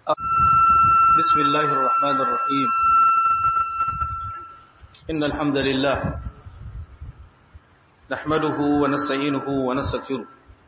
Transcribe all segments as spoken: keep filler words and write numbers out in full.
بسم الله الرحمن الرحيم. إن الحمد لله نحمده ونستعينه ونستغفره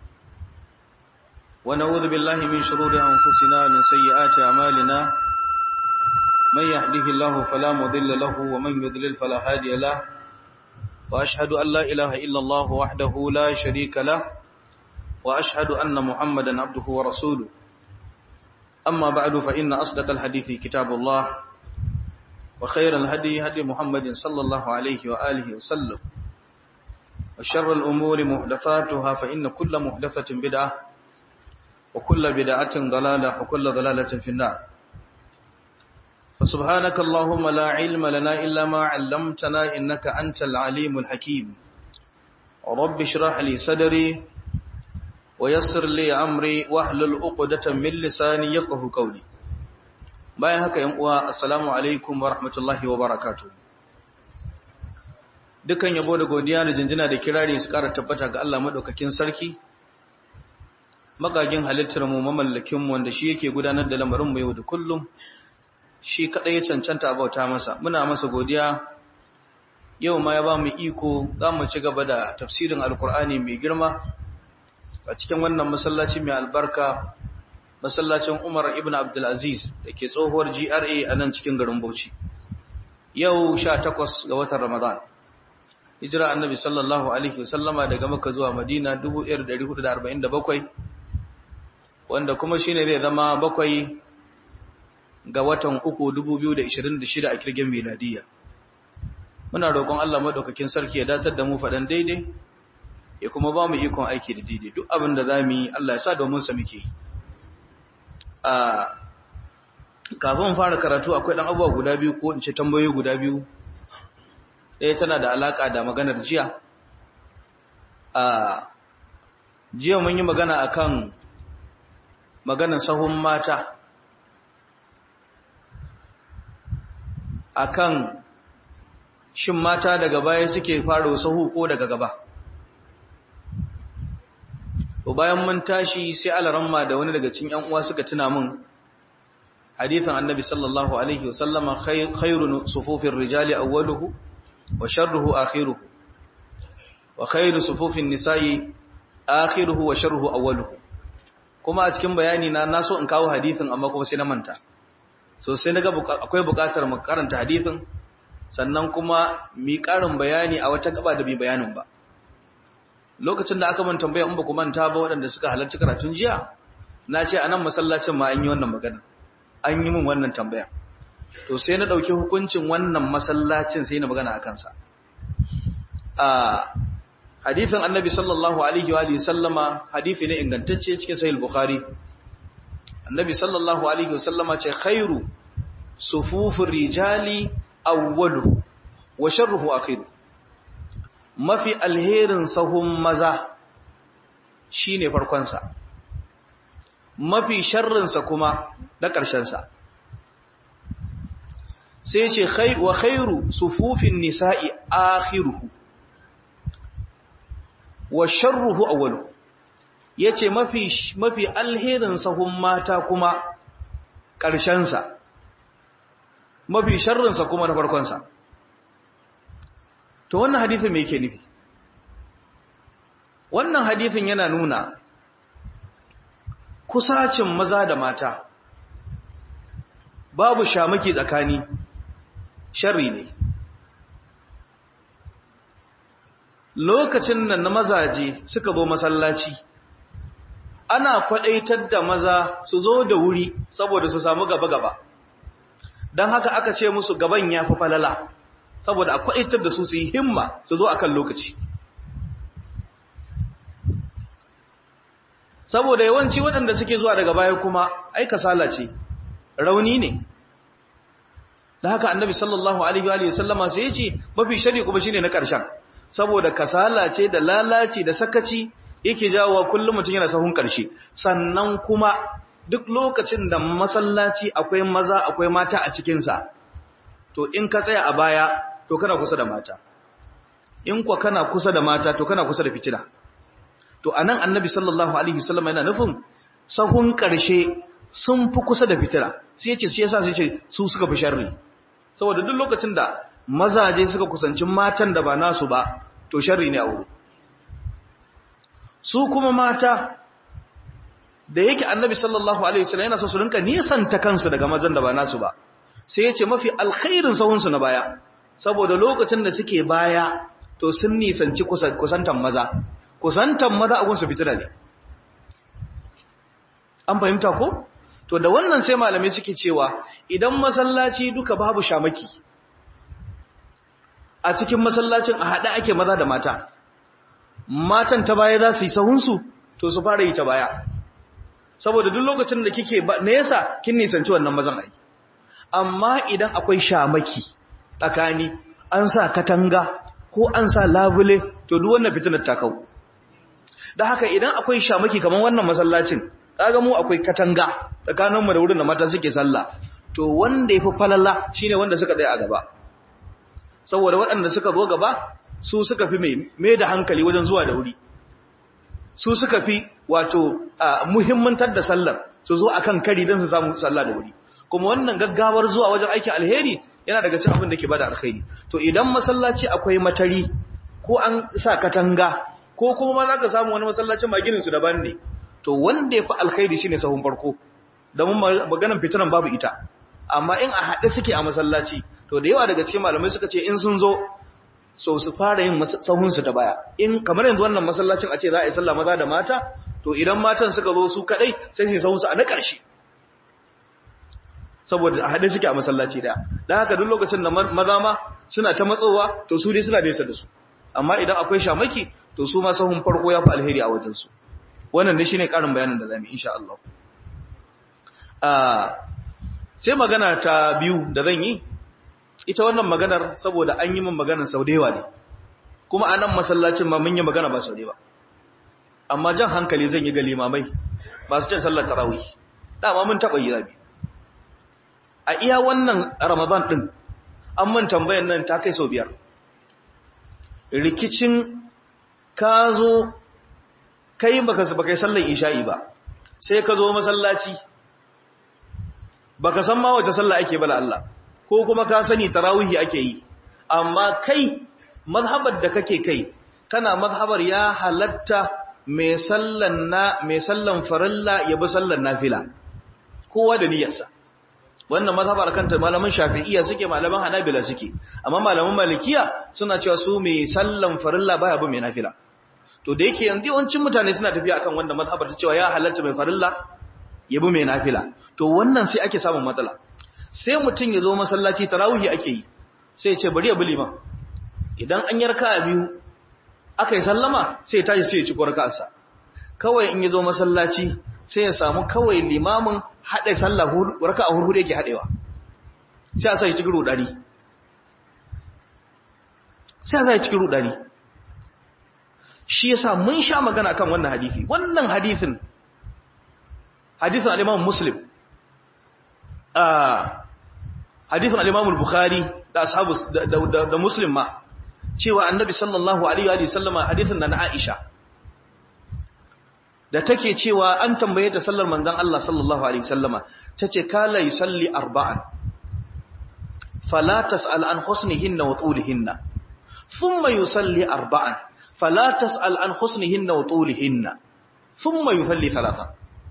ونعوذ بالله من شرور أنفسنا ومن سيئات أعمالنا. من يهده الله فلا مضل له ومن يضلل فلا هادي له، وأشهد أن لا إله إلا الله وحده لا شريك له، وأشهد أن محمدا عبده ورسوله. أما بعد فإن أصدق الحديث كتاب الله، وخير الهدي هدي محمد صلى الله عليه وآله وسلم، وشر الأمور محدثاتها فإن كل محدثة بدعة، وكل بدعة ضلالة، وكل ضلالة في النار. فسبحانك اللهم لا علم لنا إلا ما علمتنا إنك أنت العليم الحكيم. رب اشرح لي صدري ويسر لي أمري واحلل عقدة من لساني يفقهوا قولي. bayan haka yan uwa, assalamu alaikum wa rahmatullahi wa barakatuh. Dukan yabo da godiya da jinjina da kirari su ƙara tabbata ga Allah madaukakin sarki, magagin halittar mu, mamallakin mu, wanda shi yake gudanar da lamarin mu yau da kullum. Shi kadai ya cancanta bauta masa, muna masa godiya. Yau ma ya ba mu iko za mu ci gaba da tafsirin alkur'ani mai girma a cikin wannan masallaci mai albarka, masallacin Umar ibn Abdul Aziz da ke tsohuwar G R A a nan cikin garin Bauchi. Yau sha takwas ga watan Ramadan, hijira annabi sallallahu alaihi wasallama daga Makka zuwa Madina dubu ɗaya da ɗari hudu da arba'in da bakwai, wanda kuma shine zai zama bakwai ga watan uku dubu biyu da ishirin da shida a kirgin miladiyya. Muna roƙon Allah madaukakin sarki ya datar da mu faɗan daidai, ya kuma ba mu ikon aiki da daidai. Duk abin da za mu yi Allah ya sa domin sa muke yi. A kafin fara karatu akwai ɗan abubuwa guda biyu, ko in ce tambayoyi guda biyu. Ɗaya tana da alaƙa da maganar jiya. A jiya mun yi magana akan maganar sahun mata, akan shin mata daga baya suke fara sahu ko daga gaba. To bayan mun tashi sai alaramma da wani daga cikin ƴan uwa suka tuna min hadithin annabi sallallahu alaihi wasallama, khairu sufufir rijali awwaluhu wa sharruhu akhiruhu, wa khairu sufufin nisa'i akhiruhu wa sharruhu awwaluhu. Kuma a cikin bayani na naso in kawo hadithin amma kuma sai na manta. So sai naga akwai buƙatar mu karanta hadithin, sannan kuma mi ƙarin bayani a wata gaba da bi bayanin ba. Lokacin da aka mun tambaya in ba ku manta ba, waɗanda suka halarci karatun jiya, na ce a nan masallacin ma an yi wannan magana, an yi min wannan tambaya. To sai na ɗauki hukuncin wannan masallacin sai na magana a kansa. A hadithin annabi sallallahu alaihi wa sallama, hadithi ne ingantacce cikin sahih bukhari. Annabi sallallahu alaihi wa sallama ce khairu sufufur rijali awwalu wa sharruhu akhiru. Mafi alherin sahun maza shine farkon sa, mafi sharrin sa kuma da ƙarshen sa. Sai ce khair wa khairu sufufin nisa'i akhiruhu wa sharruhu awwalu. Yace mafi mafi alherin sahun mata kuma ƙarshen sa, mafi sharrin sa kuma da farkon sa. To wannan hadisin me yake nufi? Wannan hadisin yana nuna kusacin maza da mata, babu shamaki tsakani, sharri ne. Lokacin nan na mazaje suka zo masallaci, ana kwadaitar da maza su zo da wuri saboda su samu gaba-gaba. Don haka aka ce musu gaban ya fi falala, saboda a kwaitar da su su yi himma su zo akan lokaci. Saboda yawanci waɗanda suke zuwa daga baya kuma ai kasala ce, rauni ne. Da haka annabi sallallahu alaihi wa sallama sai ya ce mafi shari kuma shine na ƙarshen, saboda kasala ce da lalaci da sakaci yake jawowa kullum mutum yana sahun ƙarshe. Sannan kuma duk lokacin da masallaci akwai maza akwai mata a cikinsa, to in ka tsaya a baya to kana kusa da mata, in kwa kana kusa da mata to kana kusa da fitina. To anan annabi sallallahu alaihi wasallam yana nufin sahun ƙarshe sun fi kusa da fitina sai yace sai yasa sai ce su suka fi sharri saboda duk lokacin da mazaje suka kusanci matan da ba nasu ba to sharri ne a wuri su kuma mata da yake annabi sallallahu alaihi wasallam yana so su rinka nisanta kansu daga mazan da ba nasu ba sai yace mafi alkhairin sahunsu na baya saboda lokacin da suke baya to sun nisanci kusantan maza kusantan maza abun su fitina ne an fahimta ko to da wannan sai malamai suke cewa idan masallaci duka babu shamaki a cikin masallacin a hada ake maza da mata matan ta baya za su yi sahunsu to su fara yi ta baya saboda duk lokacin da kike nesa kin nisanci wannan mazan ai amma idan akwai shamaki tsakani an sa katanga ko an sa labule to duk wannan fitinar ta kau da haka idan akwai shamaki kaman wannan masallacin kaga mu akwai katanga tsakanin mu da wurin da mata suke sallah to wanda yafi falala shine wanda suka tsaya a gaba saboda waɗanda suka zo gaba su suka fi mai mai da hankali wajen zuwa da wuri su suka fi wato muhimmantar da sallar su zo akan kari don su samu sallah da wuri kuma wannan gaggawar zuwa wajen aikin alheri yana daga cikin abin da ke bada alheri to idan masallaci akwai matari ko an sa katanga ko kuma ma zaka samu wani masallacin ma ginin su daban ne to wanda yafi alheri shine sahun farko da mun maganar fitinan babu ita amma in a hade suke a masallaci to da yawa daga cikin malamai suka ce in sun zo so su fara yin sahun su ta baya in kamar yanzu wannan masallacin a ce za a yi sallah maza da mata to idan matan suka zo su kadai sai su sahun su a na ƙarshe saboda a haɗe suke a masallaci daya dan haka duk lokacin da maza ma suna ta matsowa to su dai suna nesa da su amma idan akwai shamaki to su ma sahun farko ya fi alheri a wajen su wannan ne shine karin bayanin da zamu insha Allah ah sai magana ta biyu da zan yi ita wannan maganar saboda an yi min maganar sau da yawa ne kuma a nan masallacin ma mun yi magana ba sau da yawa amma jan hankali zan yi ga limamai masu cin sallar tarawih dama mun taɓa yi zabi a iya wannan ramadan ɗin an man tambayan nan ta kai sau biyar rikicin ka zo kai baka baka yi sallar isha'i ba sai ka zo masallaci baka san ma wace sallah ake bala Allah ko kuma ka sani tarawihi ake yi amma kai mazhabar da kake kai kana mazhabar ya halatta mai sallan na mai sallan farilla ya bi sallan nafila kowa da niyyarsa wannan mazhabar kanta malaman shafi'iyya suke malaman hanabila suke amma malaman malikiya suna cewa su mai sallan farilla baya bi mai nafila to da yake yanzu yawancin mutane suna tafiya akan wannan mazhabar ta cewa ya halatta mai farilla ya bi mai nafila to wannan sai ake samun matsala sai mutum ya zo masallaci tarawihi ake yi sai ya ce bari ya bi liman idan an yi raka'a biyu aka yi sallama sai ya tashi sai ya ci raka'arsa kawai in ya zo masallaci sai ya samu kawai limamin haɗe sallah raka'a hurhuɗe yake haɗewa sai a sa shi cikin rudani sai a sa shi cikin rudani shi yasa mun sha magana kan wannan hadisi wannan hadisin hadisin al-Imam Muslim ah hadisin al-Imam al-Bukhari da ashabu da, da Muslim ma cewa annabi sallallahu alaihi wa sallama hadisin da na Aisha da take cewa an tambaye ta sallar manzon Allah sallallahu alaihi wa sallama tace kala yusalli arba'an fala tas'al an husnihinna wa tulihinna thumma yusalli arba'an fala tas'al an husnihinna wa tulihinna thumma yusalli thalatha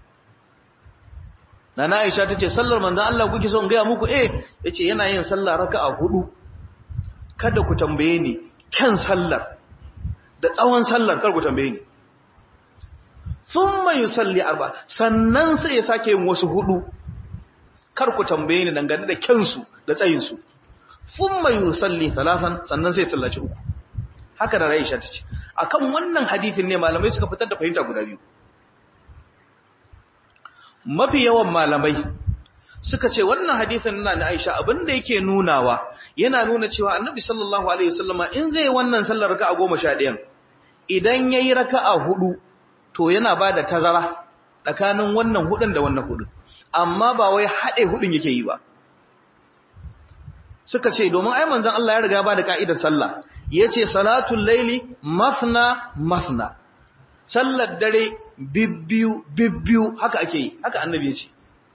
Nana Aisha tace sallar manzon Allah kuke son ga muku eh yace yana yin sallah raka'a hudu kada ku tambaye ni kan sallar da tsawon sallar kar ku tambaye ni thumma yusalli arba sannan sai ya sake yin wasu hudu kar ku tambaye ni dangane da kansu da tsayin su thumma yusalli thalathan sannan sai ya sallaci uku haka da Aisha tace akan wannan hadisin ne malamai suka fitar da fahimta guda biyu mafi yawan malamai suka ce wannan hadisin na na Aisha abinda yake nunawa yana nuna cewa Annabi sallallahu alaihi wasallama in zai wannan sallar raka'a goma sha ɗaya idan yayi raka'a hudu to yana bada tazara tsakanin wannan hudun da wannan hudun amma ba wai hade hudun yake yi ba suka ce domin ai manzon Allah ya riga ba da ka'idar sallah yace salatul laili mafna mafna sallar dare bibbiyu bibbiyu haka ake yi haka annabi yace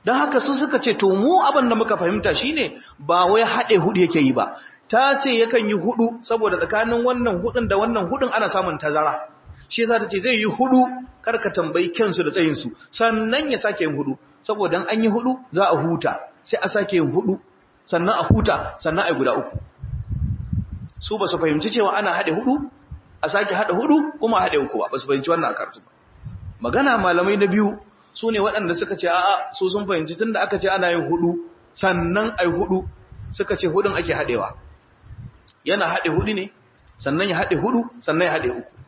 don haka su suka ce to mu abin da muka fahimta shine ba wai haɗe hudu yake yi ba, ta ce yakan yi hudu saboda tsakanin wannan hudun da wannan hudun ana samun tazara, shi za ta ce zai yi hudu karka tambayi kyansu da tsayinsu sannan ya sake yin hudu, saboda an yi hudu za a huta sai a sake yin hudu sannan a huta sannan a yi guda uku. Su ba su fahimci cewa ana haɗe hudu a sake haɗe hudu kuma haɗe uku ba, ba su fahimci wannan a karatu ba. Magana malamai na biyu su ne waɗanda suka ce a'a su sun fahimci tun da aka ce ana yin hudu sannan ai hudu, suka ce hudun ake haɗewa, yana haɗe hudu ne sannan ya haɗe hudu sannan ya haɗe uku.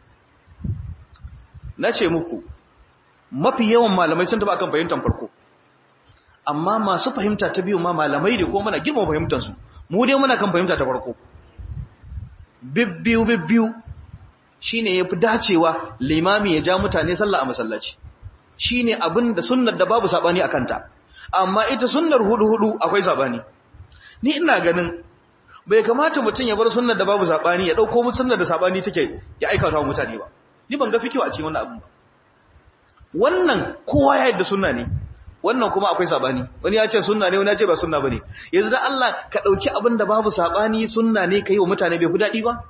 Na ce muku mafi yawan malamai sun taba kan fahimtar farko, amma masu fahimta ta biyu ma malamai ne ko muna girma fahimtarsu, mu dai muna kan fahimta ta farko. Bibbiyu bibbiyu shine yafi dacewa limami ya ja mutane sallah a masallaci, shine abin da sunnar da babu sabani akan ta. Amma ita sunnar hudu hudu akwai sabani. Ni ina ganin bai kamata mutum ya bar sunnar da babu sabani ya dauko mu sunnar da sabani take ya aikata wa mutane ba. Ni ban ga fikiwa a cikin wannan abin ba. Wannan kowa ya yadda sunna ne, wannan kuma akwai sabani, wani ya ce sunna ne wani ya ce ba sunna bane. Yanzu dan Allah ka dauki abin da babu sabani sunna ne kai wa mutane bai fi dadi ba.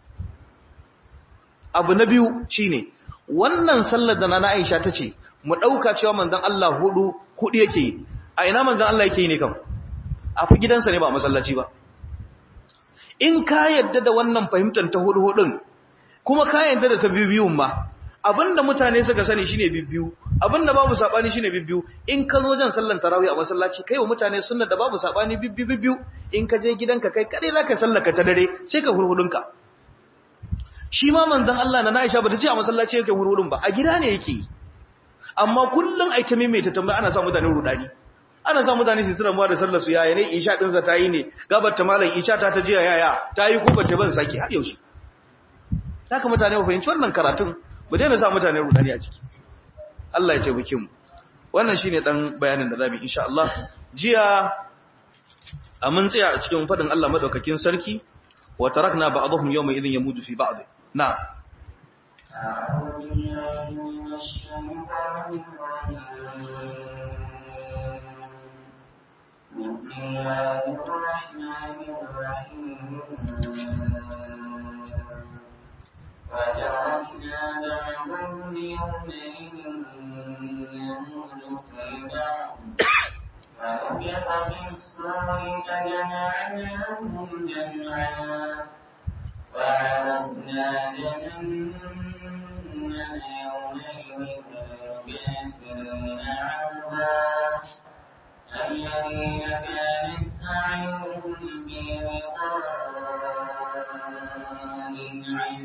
Abu na biyu shine wannan sallar da Nana Aisha tace mu dauka cewa manzon Allah hudu hudu yake yi. A ina manzon Allah yake yi ne kam? A fi gidansa ne ba masallaci ba. In ka yadda da wannan fahimtar ta hudu hudun kuma ka yadda da ta biyu biyun ma, abinda mutane suka sani shine bibbiyu, abinda babu sabani shine bibbiyu. In ka zo jan sallan tarawih a masallaci kai wa mutane sunnar da babu sabani bibbiyu bibbiyu, in ka je gidanka kai kadai zaka sallaka ta dare sai ka hurhudunka. Shi ma manzon Allah na Aisha bata ce a masallaci yake hurhudun ba, a gida ne yake yi. Amma kullun ai ta maimaita tambaya ana sa mutane rudani. Ana sa mutane su tsira da sallar su yaya ne isha din sa tayi ne, gabar ta malam isha ta ta jiya yaya tayi ko bace ban saki har yaushe. Haka mutane ba fahimci wannan karatun, mu daina sa mutane rudani a ciki. Allah ya taimake mu. Wannan shine dan bayanin da zamu yi insha Allah. Jiya a mun tsaya a cikin fadin Allah madaukakin sarki, wa tarakna ba'dahum yawma idhin yamuju fi ba'd. Na. بسم الله الرحمن الرحيم وتركنا بعضهم يومئذ يموج في بعض ونفخ في الصور فجمعناهم جمعا وعرضنا جهنم يومئذ للكافرين عرضا الذين كانت أعينهم في غطاء عن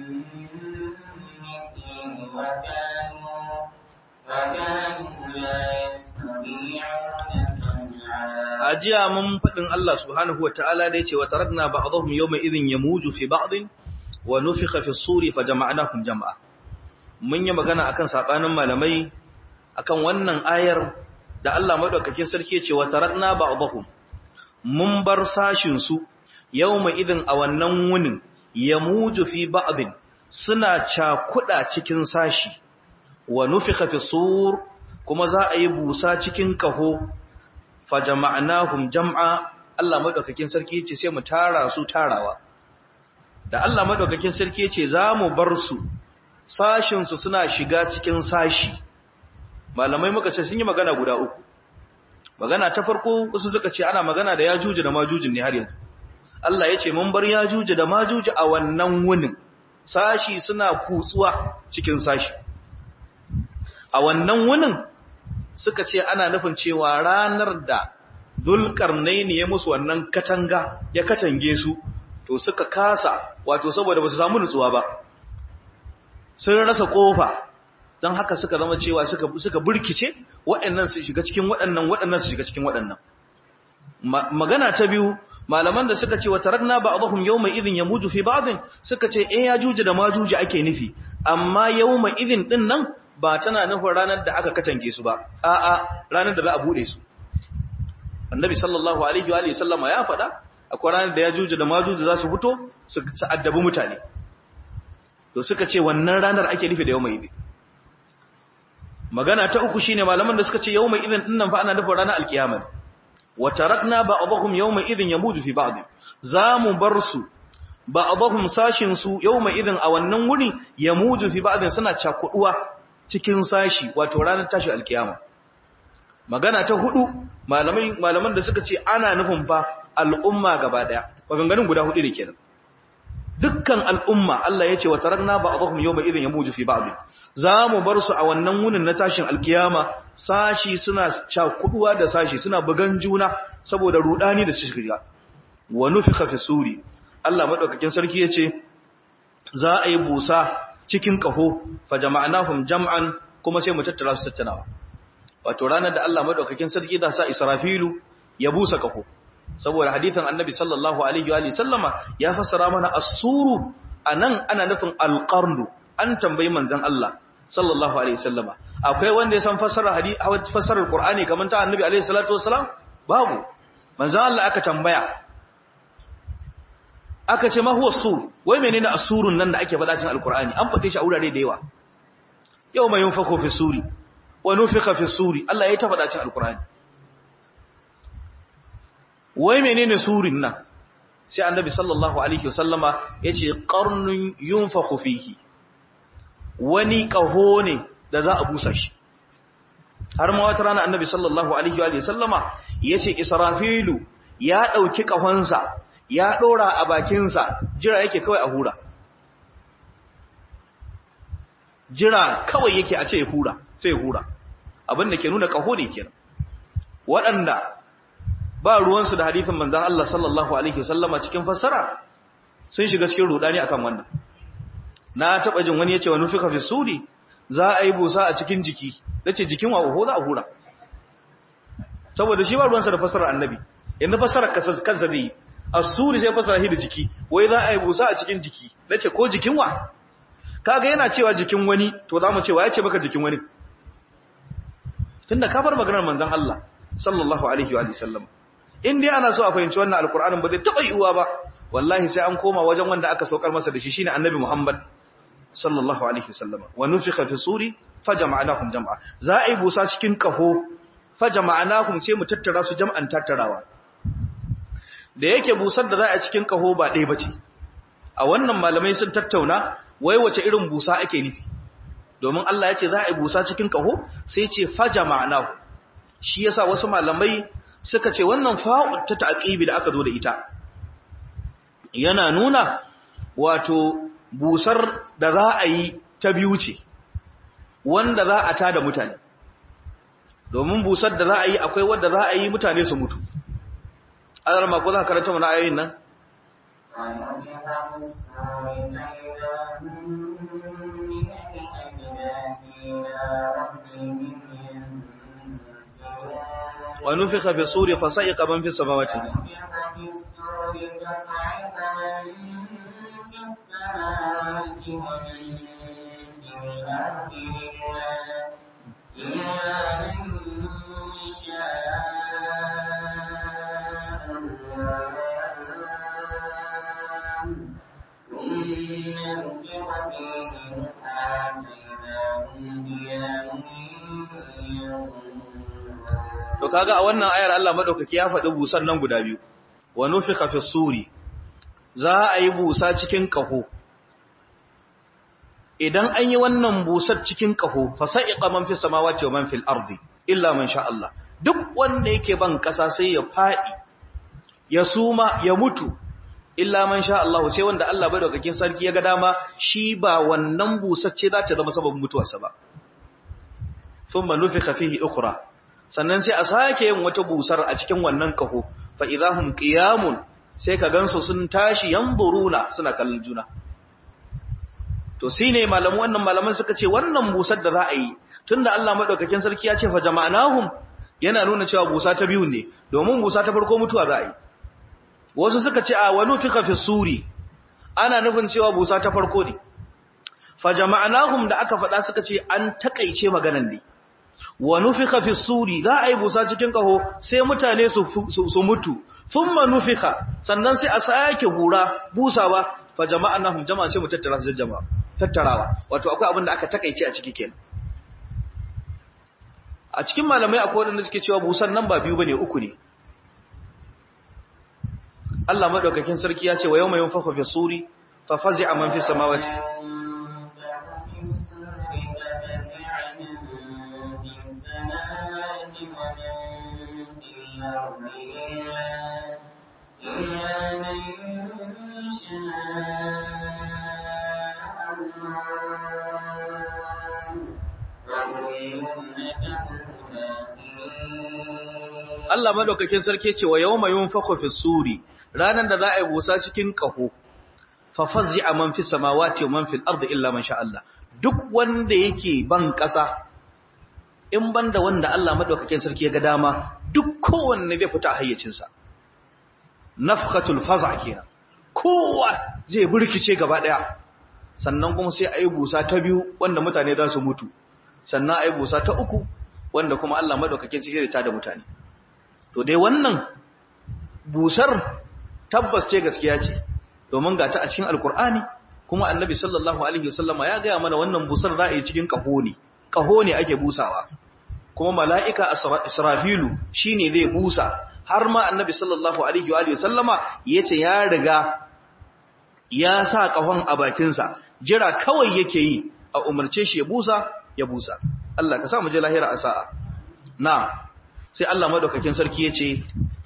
مثله وكانوا وكانوا لا يستطيعون سمعا. أجيء من فضل الله سبحانه وتعالى ديتي وتركنا بعضهم يومئذ يموج في بعض ونفخ في الصور فجمعناهم جمعا. mun yi magana akan sabanin malamai akan wannan ayar da Allah madaukakin sarki ya ce wa tarakna ba'dahum, mun bar sashin su yawma idin a wannan wunin yamuju fi ba'din, suna cakuda cikin sashi, wa nufikha fi sur, kuma za a yi busa cikin kaho, fa jama'nahum jam'a. Allah madaukakin sarki ya ce sai mu tara su tarawa. Da Allah madaukakin sarki ya ce za mu bar su sashin su suna shiga cikin sashi, malamai muka ce sun yi magana guda uku. Magana ta farko wasu suka ce ana magana da yajuju da majujin ne har yanzu. Allah ya ce mun bar yajuju da majuju a wannan wunin, sashi suna kutsuwa cikin sashi. A wannan wunin suka ce ana nufin cewa ranar da Zulkarnaini ya musu wannan katanga ya katange su, to suka kasa, wato saboda ba su samu nutsuwa ba, sun rasa kofa, don haka suka zama cewa suka suka burkice, waɗannan su shiga cikin waɗannan waɗannan su shiga cikin waɗannan. Magana ta biyu, malaman da suka ce wa tarakna ba'dahum yawma idhin yamuju fi ba'din, suka ce eh yajuju da majuju ake nufi, amma yawma idhin din nan ba tana nufin ranar da aka katange su ba, a'a ranar da za a bude su. Annabi sallallahu alaihi wa alihi sallama ya faɗa akwai ranar da yajuju da majuju za su fito su addabi mutane. To suka ce wannan ranar ake nufi da yawma idhin. magana ta uku shine malaman da suka ce yawma idin dinnan fa ana nufin ranar alkiyama wa tarakna ba'dahum yawma idin yamudu fi ba'd zamu bar su ba'dahum sashin su yawma idin a wannan wuri yamudu fi ba'd suna cakuduwa cikin sashi wato ranar tashi alkiyama magana ta hudu malamai malaman da suka ce ana nufin fa al'umma gaba daya maganganun guda hudu ne kenan dukkan al'umma Allah ya ce wa tarakna ba'dahum yawma idhin yamuju fi ba'd zamu bar su a wannan wunin na tashin alkiyama sashi suna cakuduwa da sashi suna bugan juna saboda rudani da shirka wa nufikha fi suri Allah madaukakin sarki yace za a yi busa cikin kaho fa jama'nahum jam'an kuma sai mu tattara su tattanawa wato ranar da Allah madaukakin sarki da sa Israfilu ya busa kaho saboda hadithan annabi sallallahu alaihi wa sallama ya fassara mana as-suru anan ana nufin al-qarnu an tambayi manzon Allah sallallahu alaihi wasallama akwai wanda ya san fassara hadisi fassarar qur'ani kaman ta annabi alaihi salatu wasalam babu manzon Allah aka tambaya aka ce ma huwa as-sur wai menene as-surun nan da ake faɗa cikin al-qur'ani an faɗe shi a wurare da yawa yawma yunfaku fi suri wa nufikha fi suri Allah ya ta faɗa cikin al-qur'ani wai menene surin nan sai annabi sallallahu alaihi wasallama yace qarnun yunfakhu fihi wani kaho ne da za a busa shi har ma wata rana annabi sallallahu alaihi wa sallama yace israfilu ya dauki kahonsa ya dora a bakin sa jira yake kawai a hura jira kawai yake a ce ya hura sai ya hura abin da ke nuna kaho ne kenan waɗanda ba ruwansu da hadithin manzan Allah sallallahu Alaihi wasallama cikin fassara sun shiga cikin rudani akan wannan na taɓa jin wani ya ce wa nufika fi suri za a yi busa a cikin jiki da ce jikin wa oho za a hura saboda shi ba ruwansa da fassarar annabi inda fassarar kansa zai yi a suri sai fassara shi da jiki wai za a yi busa a cikin jiki da ce ko jikin wa kaga yana cewa jikin wani to za mu cewa ya ce baka jikin wani tunda ka bar maganar manzan Allah sallallahu alaihi wa sallam in dai ana so a fahimci wannan alkur'anin ba zai taɓa yiwuwa ba wallahi sai an koma wajen wanda aka saukar masa da shi shine annabi Muhammad sallallahu alaihi wasallam wa nufikha fi suri fajama'nahum jam'a za a yi busa cikin kaho fajama'nahum sai mu tattara su jam'an tattarawa da yake busar da za a cikin kaho ba ɗaya bace a wannan malamai sun tattauna wai wace irin busa ake nufi domin Allah ya ce za a yi busa cikin kaho sai ce fajama'nahum shi yasa wasu malamai suka ce wannan fa'u ta ta'qibi da aka zo da ita yana nuna wato busar da za a yi ta biyu ce wanda za a tada mutane domin busar da za a yi akwai wanda za a yi mutane su mutu azar ma ko za ka karanta mana ayoyin nan ونفخ في الصور فصعق من في السماوات to kaga a wannan ayar Allah madaukaki ya faɗi busan nan guda biyu wa nufikha fi suri za a yi busa cikin kaho idan an yi wannan busar cikin kaho fa sa'iqa man fi samawati wa man fil ardi illa man sha Allah duk wanda yake ban kasa sai ya fadi ya suma ya mutu illa man sha Allah sai wanda Allah madaukakin sarki ya ga dama shi ba wannan busar ce za ta zama sababin mutuwarsa ba thumma nufikha fihi ukhra sannan sai a sake yin wata busar a cikin wannan kaho fa idahum qiyamun sai ka gansu sun tashi yanzuruna suna kallon juna to shine malamu wannan malaman suka ce wannan busar da za a yi tunda Allah madaukakin sarki ya ce fa jama'nahum yana nuna cewa busa ta biyu ne domin busa ta farko mutuwa za a yi wasu suka ce a wanu fika fi suri ana nufin cewa busa ta farko ne fa jama'nahum da aka faɗa suka ce an takaice maganan ne wa nufika fi suri za a yi busa cikin kaho sai mutane su su mutu thumma nufika sannan sai a sake hura busawa fa jama'anahum jama'a sai mu tattara su jama'a tattarawa wato akwai abin da aka takeice a ciki kenan a cikin malamai akwai wanda suke cewa busan nan ba biyu bane uku ne Allah madaukakin sarki ya ce wa yawma yunfakhu fi suri fa fazi'a man fi samawati Allah madaukakin sarki ce wa yawma yunfakhu fi suri ranan da za a yi busa cikin kaho fa faz'a man fi samawati wa man fil ardi illa man sha Allah duk wanda yake ban kasa in banda wanda Allah madaukakin sarki ya ga dama duk kowanne zai fita hayyacin sa nafkhatul faz'a kenan kowa zai burkice gaba daya sannan kuma sai ayi busa ta biyu wanda mutane za su mutu sannan ayi busa ta uku wanda kuma Allah madaukakin sarki zai tada mutane to dai wannan busar tabbas ce gaskiya ce domin ga ta a cikin alkur'ani kuma annabi sallallahu alaihi wasallama ya gaya mana wannan busar za a yi cikin kaho ne kaho ne ake busawa kuma mala'ika israfilu shine zai busa har ma annabi sallallahu alaihi wasallama yace ya riga ya sa kahon a bakinsa jira kawai yake yi a umarce shi ya busa ya busa Allah ka sa mu je lahira a sa'a na sai Allah madaukakin sarki yace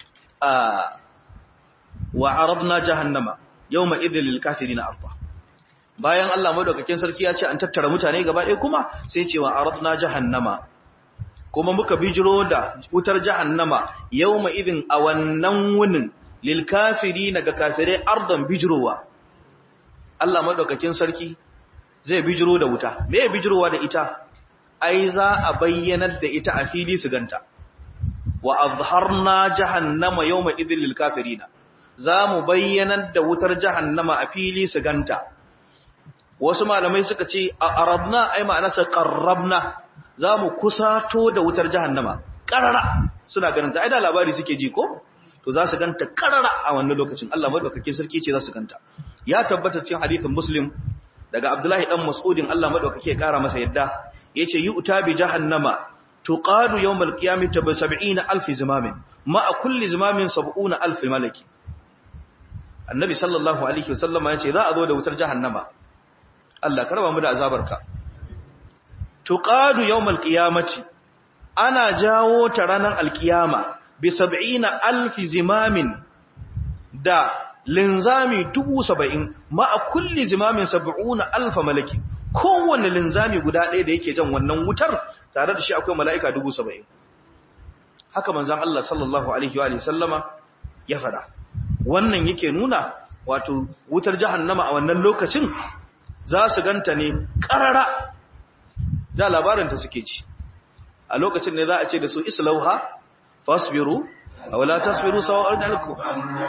a wa aradna jahannama yawma idhil lil kafirin arda bayan Allah madaukakin sarki ya ce an tattara mutane gaba ɗaya kuma sai ce wa aradna jahannama kuma muka bijiro da wutar jahannama yawma idhin a wannan wunin lil kafirin ga kafirai ardan bijirowa Allah madaukakin sarki zai bijiro da wuta me ya bijirowa da ita ai za a bayyanar da ita a fili su ganta wa azharna jahannama yawma idhil lil kafirin za mu bayyanar da wutar jahannama a fili su ganta wasu malamai suka ce a aradna ai ma'anarsa qarrabna za mu kusato da wutar jahannama qarara suna ganin ta ai da labari suke ji ko to za su ganta qarara a wannan lokacin Allah madaukakin sarki ce za su ganta ya tabbata cikin hadisin muslim daga Abdullahi dan Mas'udin Allah madaukake ya kara masa yadda yace yu'ta bi jahannama tuqadu yawmal qiyamati bi sab'ina alf zimamin ma'a kulli zimamin sab'una alf malaki annabi sallallahu alaihi wasallama yace za a zo da wutar jahannama Allah karba mu da azabarka tuqadu yawmal qiyamati ana jawo ta ranar alkiyama bi sab'ina alf zimamin da linzami dubu saba'in ma'a kulli zimamin sab'una alf malaki kowanne linzami guda ɗaya da yake jan wannan wutar tare da shi akwai mala'ika dubu saba'in haka manzon Allah sallallahu alaihi wa sallama ya fada wannan yake nuna wato wutar jahannama a wannan lokacin za su ganta ne karara da labarin ta suke ci a lokacin ne za a ce da su islauha fasbiru aw la tasbiru sawa'un alaikum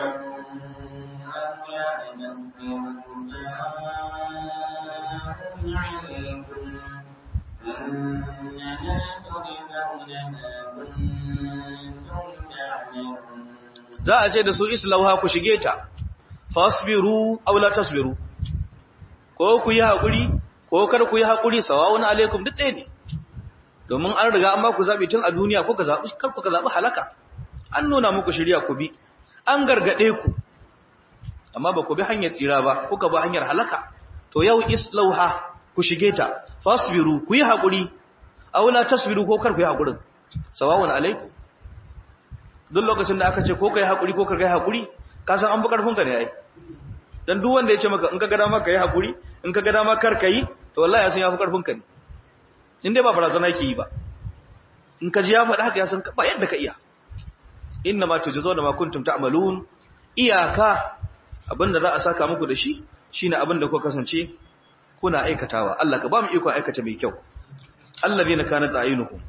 za a ce da su islauha ku shige ta fasbiru aw la tasbiru ko ku yi hakuri ko kar ku yi hakuri sawa'un alaikum duk ɗaya ne domin an riga an ba ku zabi tun a duniya ko ka zabi kar ku ka zabi halaka an nuna muku shiriya ku bi an gargade ku amma ba ku bi hanyar tsira ba kuka ba hanyar halaka to yau islauha ku shige ta fasbiru ku yi hakuri aw la tasbiru ko kar ku yi hakurin sawa'un alaikum duk lokacin da aka ce ko kai hakuri ko kai hakuri ka san an bu karfin ka ne ai dan duk wanda ya ce maka in ka ga dama kai hakuri in ka ga dama kar kai to wallahi ya san ya fi karfin ka ne in dai ba barazana yake yi ba in ka ji ya faɗa haka ya san ba yadda ka iya inna ma tujzauna ma kuntum ta'malun iyaka abinda za a saka muku da shi shine abinda kuka kasance kuna aikatawa Allah ka ba mu iko aikata mai kyau allazina kanat a'yunuhum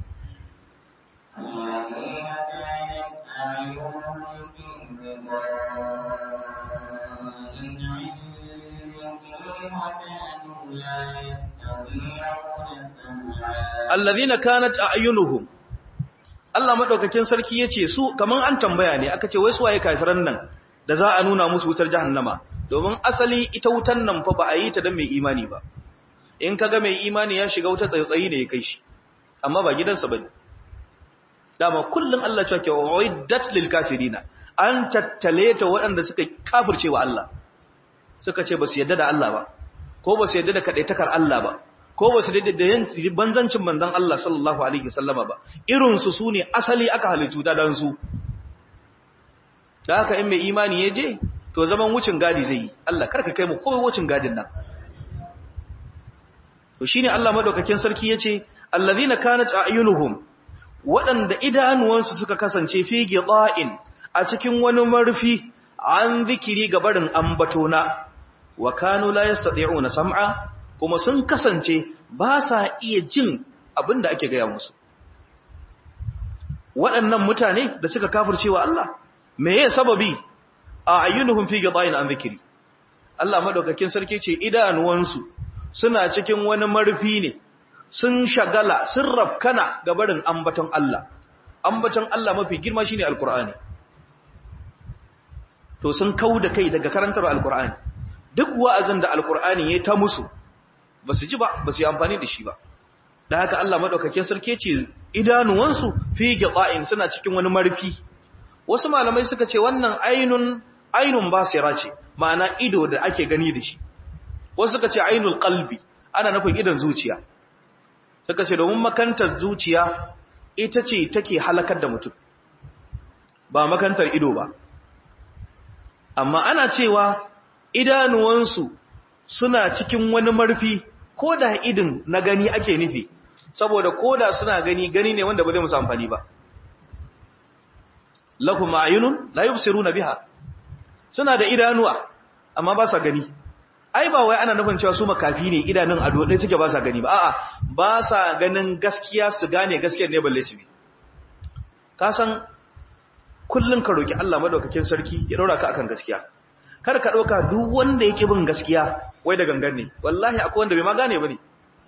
allazina kanat a'yunuhum Allah madaukakin sarki yace su kaman an tambaya ne aka ce wai su waye kafiran nan da za a nuna musu wutar jahannama domin asali ita wutan nan fa ba a yi ta dan mai imani ba in kaga mai imani ya shiga wutar tsayi ne ya kai shi amma ba gidansa bane dama kullun Allah ya ce uiddat lil kafirina an tattale ta waɗanda suka kafirce wa Allah suka ce ba su yadda da Allah ba ko ba su yadda da kadaitakar Allah ba ko ba su yadda da yin banzancin manzon Allah sallallahu alaihi wasallama ba irin su sune asali aka halittu da dan su da haka in mai imani ya je to zaman wucin gadi zai yi Allah karka kai mu ko wucin gadin nan to shine Allah madaukakin sarki yace allazina kanat a'yunuhum wadanda idanuwansu suka kasance fi gida'in a cikin wani marfi an zikiri gabarin ambatona wa kanu la yastati'una sam'a kuma sun kasance ba sa iya jin abinda ake gaya musu waɗannan mutane da suka kafircewa Allah meye sababi a ayyunuhum fi ghadain an zikri Allah madaukakin sarki ce idanuwansu suna cikin wani marfi ne sun shagala sun rafkana gabarin ambaton Allah ambaton Allah mafi girma shine alqur'ani to sun kauda kai daga karantar alqur'ani duk wa'azin da alqur'ani yayi ta musu basu ji ba basu yi amfani da shi ba dan haka Allah madaukakin sarki ce idanuwansu fi ghadain suna cikin wani marfi wasu malamai suka ce wannan ainun ainun basira ce ma'ana ido da ake gani da shi wasu suka ce ainul qalbi ana nufin idan zuciya suka ce domin makantar zuciya ita ce take halakar da mutum ba makantar ido ba amma ana cewa idanuwansu suna cikin wani marfi ko da idin na gani ake nufi saboda koda suna gani gani ne wanda ba zai musu amfani ba lahum a'yunun la yubsiruna biha suna da idanuwa amma ba sa gani ai ba wai ana nufin cewa su makafi ne idanun ado dai suke ba sa gani ba a'a ba sa ganin gaskiya su gane gaskiyar ne balle su bi ka san kullun ka roki Allah madaukakin sarki ya daura ka akan gaskiya kar ka dauka duk wanda yake bin gaskiya wai da gangan ne wallahi akwai wanda bai ma gane bane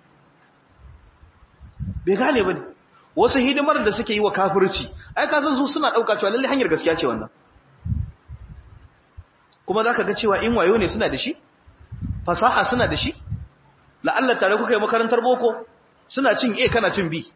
bai gane bane wasu hidimar da suke yi wa kafirci ai ka san su suna dauka cewa lalle hanyar gaskiya ce wannan kuma zaka ga cewa in wayo ne suna da shi fasaha suna da shi la'alla tare kuka yi makarantar boko suna cin A kana cin B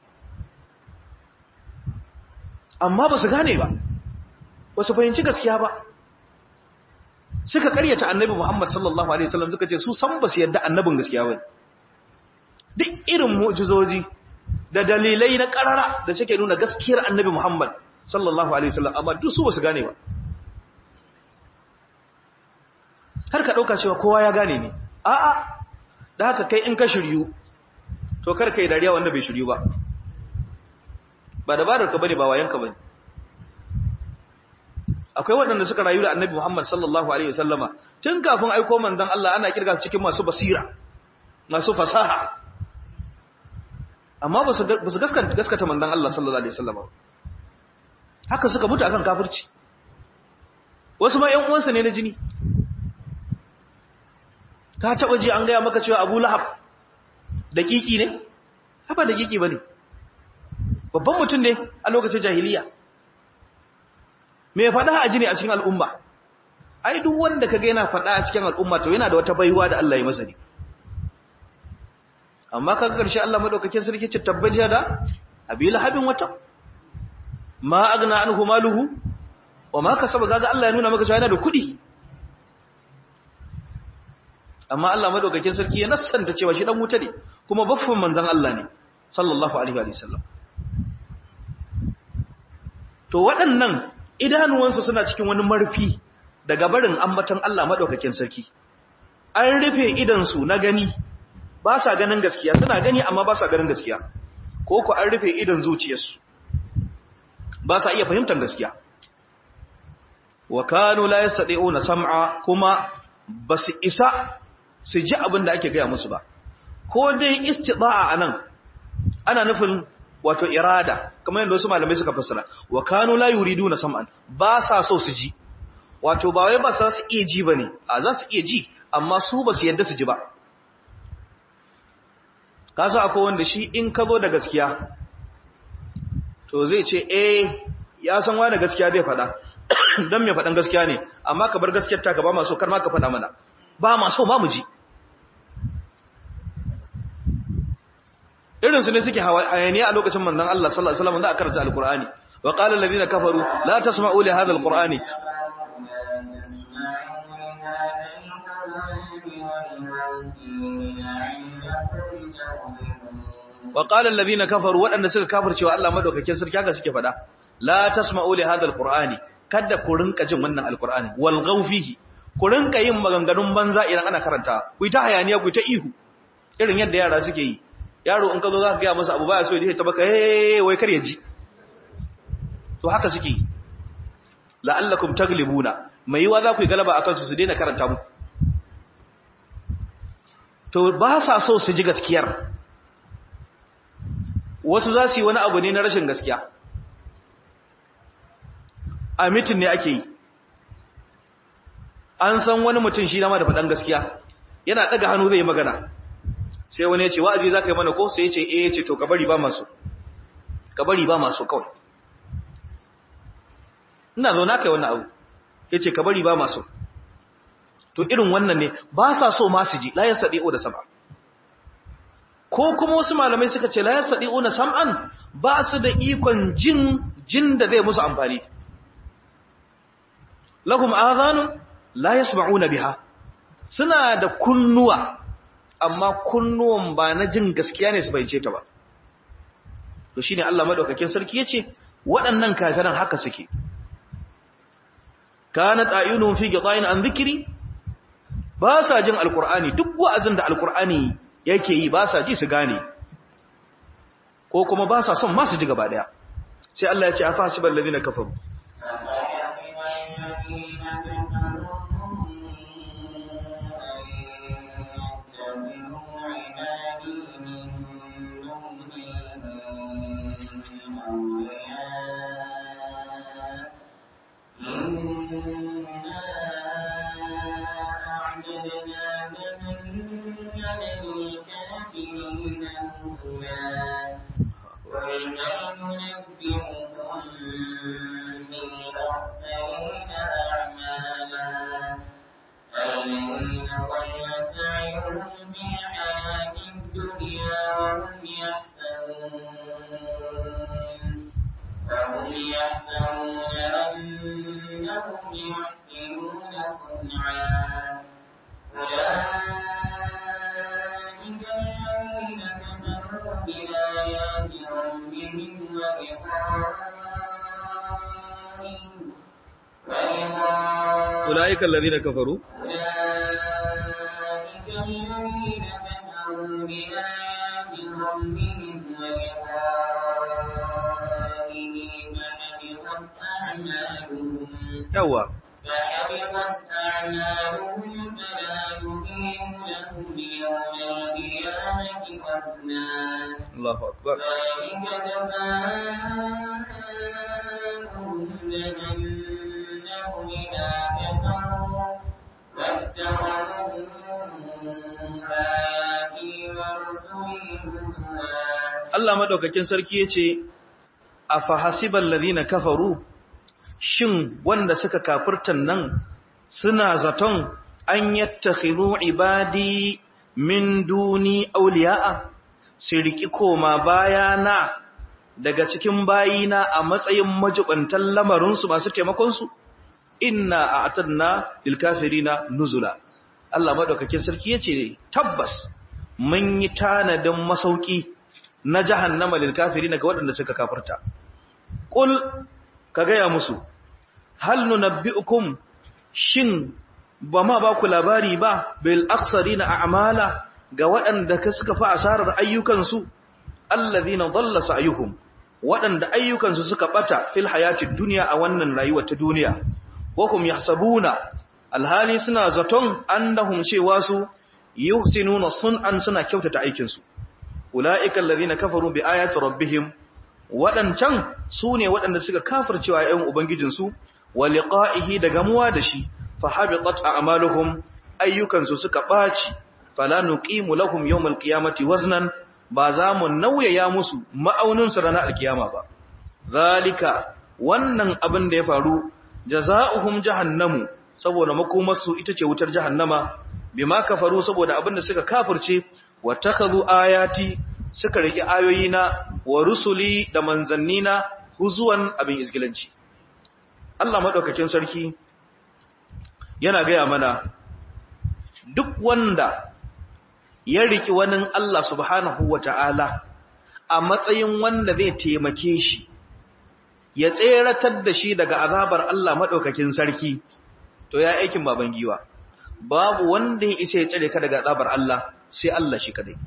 amma ba su gane ba ba su fahimci gaskiya ba suka karyata annabi Muhammad sallallahu alaihi wasallam suka ce su san ba su yadda annabin gaskiya ba duk irin mu'jizoji da dalilai na karara da suke nuna gaskiyar annabi Muhammad sallallahu alaihi wasallam amma duk su ba su gane ba har ka dauka cewa kowa ya gane ne a'a da haka kai in ka shiryu to kar kai dariya wanda bai shiryu ba ba dabarar ka bane ba wayan ka bane akwai waɗanda suka rayu da annabi Muhammad sallallahu alaihi wasallama tun kafin aiko manzon Allah ana kirga cikin masu basira masu fasaha amma ba su gaskata gaskata manzon Allah sallallahu alaihi wasallama haka suka mutu akan kafirci wasu ma ƴan uwansa ne na jini ka taba ji an gaya maka cewa Abu Lahab dakiki ne haba dakiki bane babban mutum ne a lokacin jahiliya me fada a jini a cikin al'umma ai duk wanda kaga yana fada a cikin al'umma to yana da wata baiwa da Allah ya masa ne amma kaga karshe Allah madaukakin sarki ce tabbaja da Abi Lahabin wata ma agna anhu maluhu wa ma kasaba kaga Allah ya nuna maka cewa yana da kudi amma Allah madaukakin sarki ya nassanta cewa shi dan wuta ne kuma baffan manzon Allah ne sallallahu alaihi wa sallam to waɗannan idanuwansu suna cikin wani marfi daga barin ambaton Allah madaukakin sarki an rufe idansu na gani ba sa ganin gaskiya suna gani amma ba sa ganin gaskiya ko ko an rufe idan zuciyarsu ba sa iya fahimtar gaskiya wa kanu la yastati'una sam'a kuma basu isa su ji abin da ake gaya musu ba ko dai istida'a anan ana nufin wato irada kamar yadda wasu malamai suka fassara wa kanu la yuriduna sam'an ba sa so su ji wato ba wai ba sa su iya ji bane a za su iya ji amma su ba su yadda su ji ba kaso akwai wanda shi in ka zo da gaskiya to zai ce eh ya san wani gaskiya zai faɗa don me faɗan gaskiya ne amma ka bar gaskiyar ta ka ba ma so kar ma ka faɗa mana ba ma so ma mu ji irinsu ne suke hayaniya a lokacin manzon Allah sallallahu alaihi wasallam da aka karanta alqur'ani wa qala alladhina kafaru la tasma'u li hadha alqur'ani wa qala alladhina kafaru wadanda suka kafircewa Allah madaukakin sarki haka suke fada la tasma'u li hadha alqur'ani kada ku rinka jin wannan alqur'ani wal fihi ku rinka yin maganganun banza idan ana karanta ku ta hayaniya ku ta ihu irin yadda yara suke yi yaro in ka zo zaka ga masa abu baya so ya ta baka eh wai kar ya ji to haka suke yi la'allakum taglibuna mai yiwa za ku yi galaba akan su su daina karanta muku to ba sa so su ji gaskiyar wasu za su yi wani abu ne na rashin gaskiya a mitin ne ake yi an san wani mutum shi dama da faɗan gaskiya yana ɗaga hannu zai yi magana sai wani ya ce wa'azi za ka yi mana ko sai ya ce eh ya ce to ka bari ba masu ka bari ba masu kawai ina zo na kai wannan abu ya ce ka bari ba masu to irin wannan ne ba sa so masu ji la yasadi'u da sama ko kuma wasu malamai suka ce la yasadi'u na sam'an ba su da ikon jin jin da zai musu amfani lahum adhanun la yasma'una biha suna da kunnuwa amma kunnuwan ba na jin gaskiya ne su bayyance ta ba to shine Allah madaukakin sarki yace waɗannan kafiran haka suke kanat ayunum fi ghitayn an dhikri ba sa jin alqur'ani duk wa'azin da alqur'ani yake yi ba sa ji su gane ko kuma ba sa son ma su ji gaba daya sai Allah ya ce afa hasibal ladina kafaru أولئك الذين كفروا يوا فحبطت أعمالهم فلا نقيم لهم يوم القيامة وزنا الله أكبر ذلك جزاؤهم جهنم بما كفروا واتخذوا آياتي ورسلي هزوا Allah madaukakin sarki yace afahasibal ladina kafaru shin wanda suka kafirtan nan suna zaton an yattakhidhu ibadi min duni awliya'a sirki koma bayana daga cikin bayina a matsayin majibantan lamarin su masu taimakon su inna a'tadna lil kafirina nuzula Allah madaukakin sarki yace tabbas mun yi tanadin masauki na jahannama lil kafirina ga waɗanda suka kafirta qul ka gaya musu hal nunabbi'ukum shin ba ma ba ku labari ba bil aksarina a'mala ga waɗanda ka suka fa asarar ayyukansu alladhina dhalla sa'yuhum waɗanda ayyukansu suka bata fil hayatid dunya a wannan rayuwa ta duniya wa hum yahsabuna alhali suna zaton annahum cewa su yuhsinuna sun'an suna kyautata aikinsu ulaika alladhina kafaru bi ayati rabbihim waɗancan su ne waɗanda suka kafircewa ‘yan Ubangijinsu, wa liƙa'ihi da gamuwa da shi, fa habitat a amaluhum ayyukansu suka ɓaci, fala nuqimu lahum yawmal qiyamati waznan ba za mu nauyaya musu ma'auninsu ranar alkiyama ba. Zalika wannan abin da ya faru, jaza'uhum jahannamu saboda makomarsu ita ce wutar jahannama, bima kafaru saboda abin da suka kafirce, wa takhadhu ayati suka riki ayoyina wa rusuli da manzannina huzuwan abin izgilanci. Allah madaukakin sarki yana gaya mana duk wanda ya riki wani Allah subhanahu wata'ala a matsayin wanda zai taimake shi ya tseratar da shi daga azabar Allah madaukakin sarki, to ya aikin baban giwa. Babu wanda ya isa ya tsare ka daga azabar Allah sai Allah shi kadai.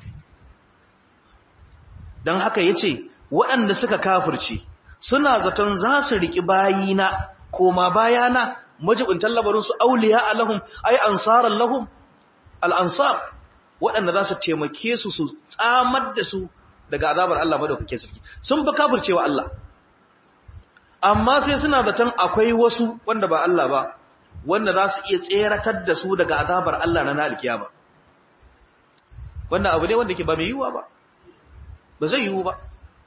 Dan haka yace waɗanda suka kafirce suna zaton za su riki bayina koma bayana majibuntan labarin su auliya alahum ay ansaran lahum al-ansar, waɗanda za su taimake su su tsamar da su daga azabar Allah madaukakin sarki. Sun fi kafircewa Allah, amma sai suna zaton akwai wasu wanda ba Allah ba wanda za su iya tseratar da su daga azabar Allah na alkiyama. Wannan abu ne wanda ke ba mai yiwuwa ba, ba zai yiwu ba.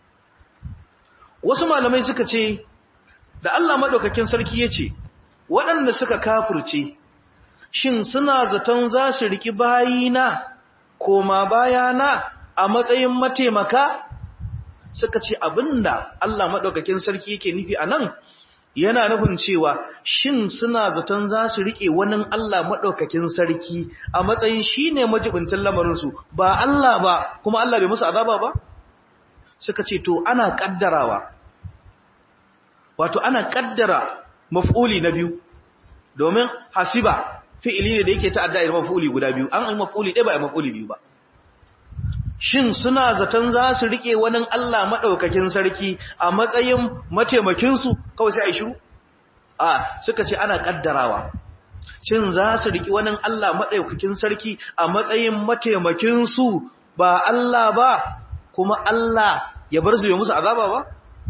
Wasu malamai suka ce da Allah madaukakin sarki yace waɗanda suka kafirce shin suna zaton za su riki bayina koma bayana a matsayin mataimaka, suka ce abinda Allah madaukakin sarki yake nufi anan yana nufin cewa shin suna zaton za su rike wani Allah madaukakin sarki a matsayin shine majibintin lamarin su ba Allah ba, kuma Allah bai musu azaba ba. Suka ce to ana kaddarawa, wato ana kaddara maf'uli na biyu, domin hasiba fi'ili ne da yake ta'adda da maf'uli guda biyu, an yi maf'uli ɗaya ba a maf'uli biyu ba. Shin suna zaton za su rike wani Allah madaukakin sarki a matsayin mataimakin su kawai sai ai shiru? A suka ce ana kaddarawa, shin za su rike wani Allah madaukakin sarki a matsayin mataimakin su ba Allah ba, kuma Allah ya bar su ya musu azaba ba?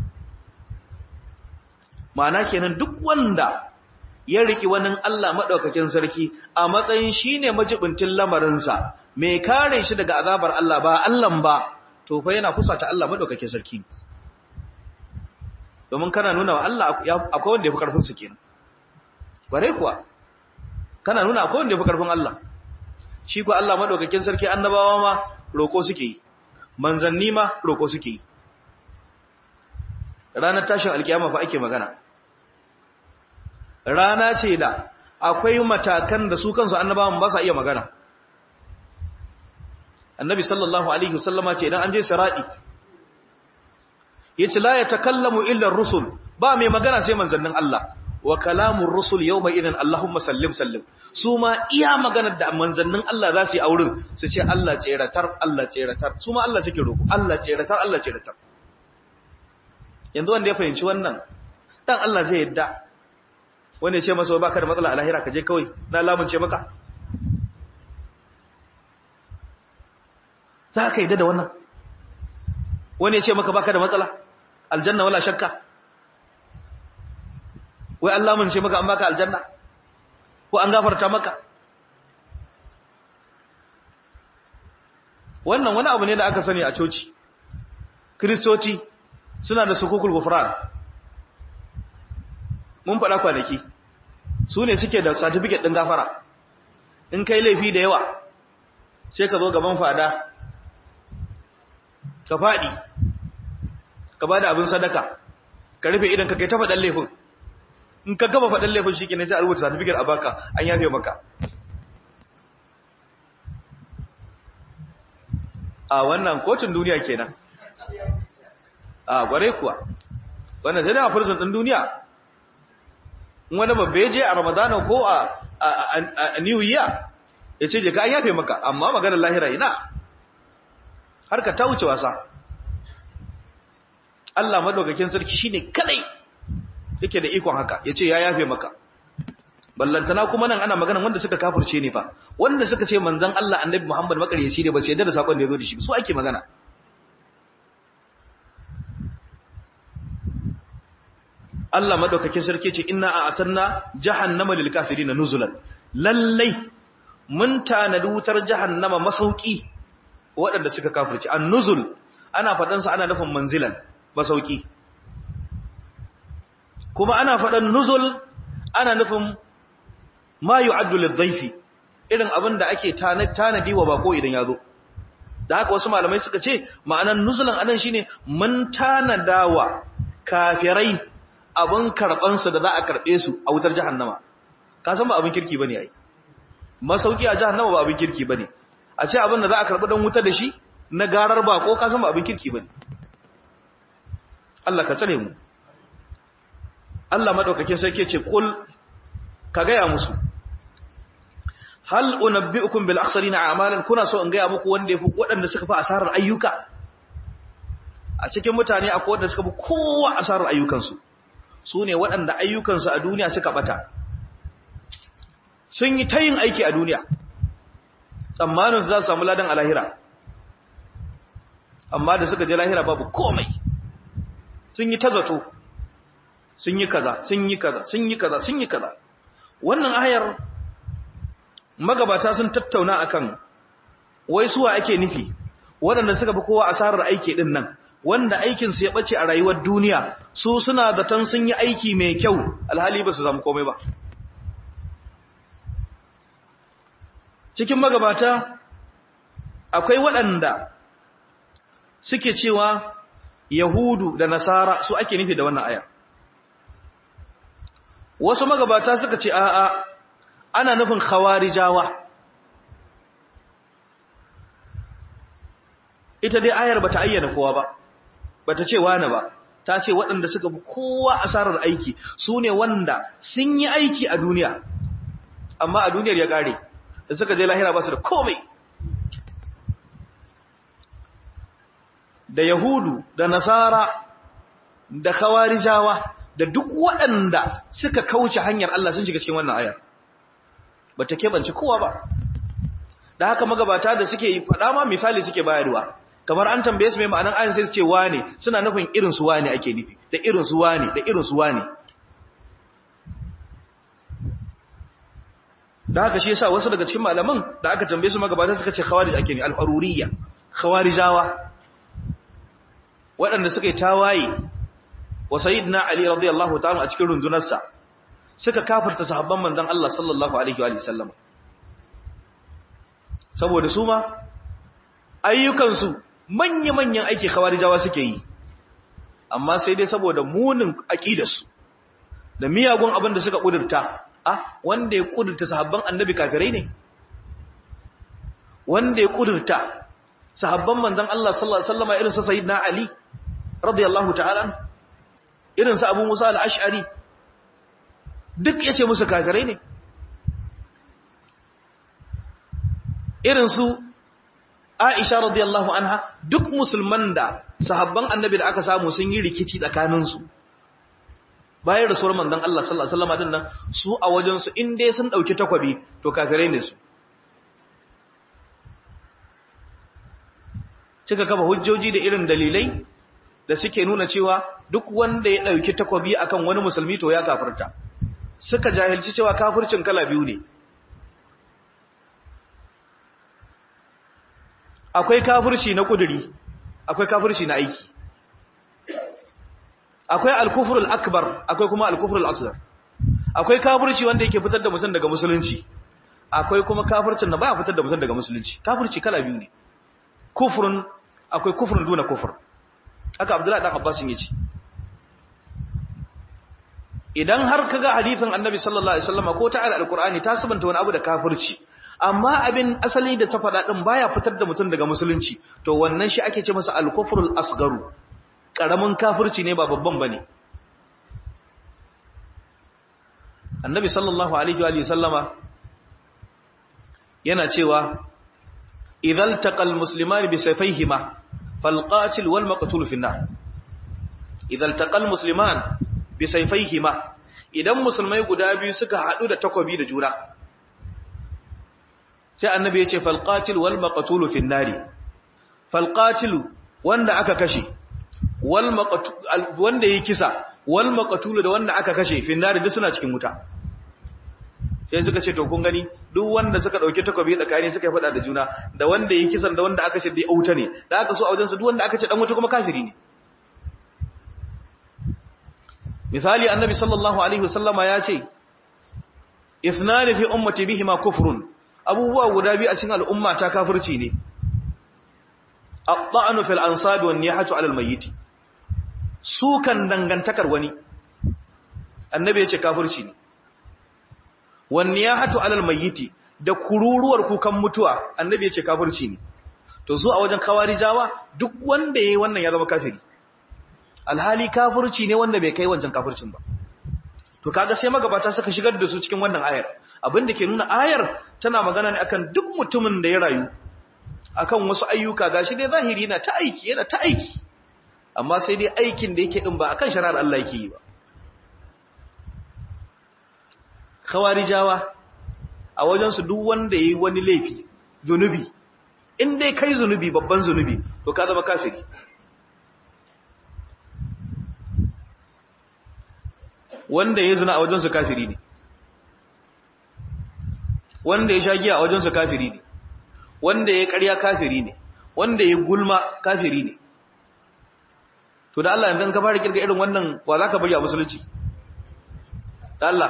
Ma'ana kenan duk wanda ya riki wani Allah madaukakin sarki a matsayin shine majibintin lamarinsa, mai kare shi daga azabar Allah ba Allah ba, to fa yana kusata Allah madaukakin sarki. Domin kana nuna wa Allah akwai wanda yafi karfin su kenan. Bare kuwa kana nuna akwai wanda yafi karfin Allah. Shi ko Allah madaukakin sarki annabawa ma roko suke yi, manzanni ma roko suke yi. Ranar tashin alkiyama fa ake magana. Rana ce da akwai matakan da su kansu annabawan ba sa iya magana. Annabi sallallahu alaihi wasallama ce idan an je sirati yace la yatakallamu illa ar-rusul, ba mai magana sai manzannin Allah. Wa kalamur rusul yawma idan Allahumma sallim sallim. Su ma iya maganar da manzannin Allah za su yi a wurin su ce Allah tseratar, Allah tseratar. Su ma Allah suke roko, Allah tseratar, Allah tseratar. Yanzu wanda ya fahimci wannan dan Allah zai yadda wanda ya ce masa baka da matsala a lahira ka je kawai na lamunce maka? Za ka yadda da wannan? Wani ya ce maka baka da matsala aljanna wala shakka, wai an lamunce maka an baka aljanna ko an gafarta maka? Wannan wani abu ne da aka sani a coci. Kristoci suna da sukukul gufran, mun faɗa kwanaki, su ne suke da certificate ɗin gafara. In kai laifi da yawa sai ka zo gaban fada ka faɗi ka ba da abin sadaka ka rufe idan ka kai ta faɗan laifin. In ka gaba faɗan laifin shi ke ne sai a rubuta certificate a baka an yafe maka. A wannan kotun duniya kenan. A gware kuwa wannan sai da a prison ɗin duniya. Wani babba ya je a Ramadana ko a a New Year ya ce je ka an yafe maka, amma maganar lahira ina har ka ta wuce wasa. Allah madaukakin sarki shine kadai yake da ikon haka, yace ya yafe maka. Ballantana kuma nan ana magana wanda suka kafirce ne fa, wanda suka ce manzon Allah Annabi Muhammad makaryaci ne, ba su yarda da sakon da yazo da shi, su ake magana. Allah madaukakin sarki ce inna a'atanna jahannama lil kafirin nuzulan, lallai mun tanadi wutar jahannama masauki waɗanda suka kafirci. An-nuzul ana fadan sa ana nufin manzilan, masauki. Kuma ana fadan nuzul ana nufin ma yu'addu lidh-dhayfi, irin abin da ake tanadi wa bako idan ya zo. Da haka wasu malamai suka ce ma'anar nuzulan anan shine mun tanadawa kafirai abin karɓansu da za a karɓe su a wutar jahannama ka san ba abin kirki bane ai masauki a jahannama ba abin kirki bane a ce abin da za a karɓi dan wuta da shi na garar bako ka san ba abin kirki bane Allah ka tsare mu Allah madaukake sai yake ce kul ka ga ya musu hal unabbiukum bil akhsarina a'malan kuna so in ga ya muku wanda yafi wadanda suka fi asarar ayyuka a cikin mutane akwai wanda suka fi kowa asarar ayyukansu su ne waɗanda ayyukansu a duniya suka bata sun yi ta yin aiki a duniya tsammanin su za su samu ladan a lahira amma da suka je lahira babu komai sun yi ta zato sun yi kaza sun yi kaza sun yi kaza sun yi kaza wannan ayar magabata sun tattauna akan wai suwa ake nufi waɗanda suka fi kowa asarar aiki din nan wanda aikinsu ya ɓace a rayuwar duniya su suna zaton sun yi aiki mai kyau alhali ba su samu komai ba cikin magabata akwai waɗanda suke cewa yahudu da nasara su ake nufi da wannan aya wasu magabata suka ce a'a ana nufin khawarijawa ita dai ayar bata ayyana kowa ba bata ce wani ba ta ce waɗanda suka fi kowa asarar aiki su ne wanda sun yi aiki a duniya amma a duniyar ya ƙare da suka je lahira ba su da komai da yahudu da nasara da khawarijawa da duk waɗanda suka kauce hanyar Allah sun shiga cikin wannan ayar bata keɓance kowa ba da haka magabata da suke yi faɗa ma misali suke bayarwa kamar an tambaye su mai ma'anan ayin sai su ce wane suna nufin irin su wane ake nufi da irin su wane da irin su wane da haka shi yasa wasu daga cikin malaman da aka tambaye su magabata suka ce khawarij ake ne al-haruriyya khawarijawa waɗanda suka yi tawaye wa sayyidina ali radiyallahu ta'ala a cikin rundunarsa suka kafirta sahabban manzon Allah sallallahu alaihi wa sallam saboda su ma ayyukansu manya-manyan aiki khawarijawa suke yi amma sai dai saboda munin aqidarsu da miyagun abin da suka kudurta ah wanda ya kudurta sahabban annabi kafirai ne wanda ya kudurta sahabban manzon Allah sallallahu alaihi wasallam irin sa sayyidina Ali radiyallahu ta'ala irin sa Abu Musa al-Ash'ari duk yace musu kafirai ne irin su Aisha radiyallahu anha duk musulman da sahabban annabi da aka samu sun yi rikici tsakaninsu bayan rasuwar manzon Allah sallallahu alaihi wasallam din nan su a wajen su in dai sun dauki takwabi to kafirai ne su cika kafa hujjoji da irin dalilai da suke nuna cewa duk wanda ya dauki takwabi akan wani musulmi to ya kafirta suka jahilci cewa kafircin kala biyu ne akwai kafirci na kuduri akwai kafirci na aiki akwai al-kufrul akbar akwai kuma al-kufrul asghar akwai kafirci wanda yake fitar da mutum daga musulunci akwai kuma kafircin da baya fitar da mutum daga musulunci kafirci kala biyu ne kufrun akwai kufrun duna kufr haka Abdullahi dan Abbas yace idan har kaga hadisin Annabi sallallahu alaihi wasallam ko ta ayar al-Qur'ani ta sabanta wani abu da kafirci amma abin asali da ta faɗa din baya fitar da mutum daga musulunci to wannan shi ake ce masa al-kufrul asgaru karamin kafirci ne ba babban bane Annabi sallallahu alaihi wa sallama yana cewa idhal taqal muslimani bi sayfayhima fal qatil wal maqtul fi an-nar idhal taqal musliman bi sayfayhima idan musulmai guda biyu suka hadu da takobi da juna sai annabi ya ce fal qatil wal maqtul fi an-nar fal qatil wanda aka kashe wal maqtul wanda yake kisa wal maqtul da wanda aka kashe fi an-nar duk suna cikin wuta sai suka ce to kun gani duk wanda suka dauki takobi tsakani suka fada da juna da wanda yake kisan da wanda aka ce dai auta ne da aka so a wajen su duk wanda aka ce dan wuta kuma kafiri ne misali annabi sallallahu alaihi wasallama ya ce ithnan fi ummati bihima kufrun abubuwa guda biyu a cikin al'umma ta kafirci ne at-ta'nu fil ansab wan niyahatu 'ala al-mayyit sukan dangantakar wani annabi ya ce kafirci ne wanne ya hatu alal mayyiti da kururuwar kukan mutuwa annabi ya ce kafirci ne to su a wajen kawarijawa duk wanda yayi wannan ya zama kafiri alhali kafirci ne wanda bai kai wancan kafircin ba to kaga sai magabata suka shigar da su cikin wannan ayar abinda ke nuna ayar tana magana ne akan duk mutumin da ya rayu akan wasu ayyuka gashi dai zahiri yana ta aiki yana ta aiki amma sai dai aikin da yake din ba akan shari'ar Allah yake yi ba khawarijawa a wajen su duk wanda yayi wani laifi zunubi in dai kai zunubi babban zunubi to ka zama kafiri wanda ya zina a wajen su kafiri ne wanda ya sha giya a wajen su kafiri ne wanda ya ƙarya kafiri ne wanda ya gulma kafiri ne to da Allah yanzu ka fara kirga irin wannan wa zaka bari a musulunci da Allah